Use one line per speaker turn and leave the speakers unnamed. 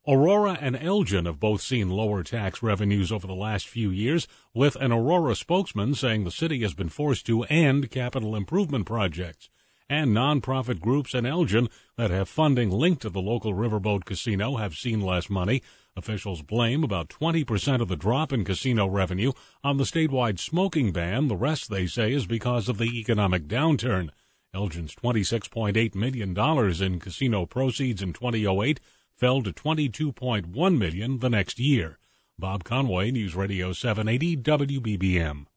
Aurora and Elgin have both seen lower tax revenues over the last few years, with an Aurora spokesman saying the city has been forced to end capital improvement projects. And nonprofit groups in Elgin that have funding linked to the local riverboat casino have seen less money. Officials blame about 20% of the drop in casino revenue on the statewide smoking ban. The rest, they say, is because of the economic downturn. Elgin's $26.8 million in casino proceeds in 2008 fell to $22.1 million the next year. Bob Conway, News Radio 780 WBBM.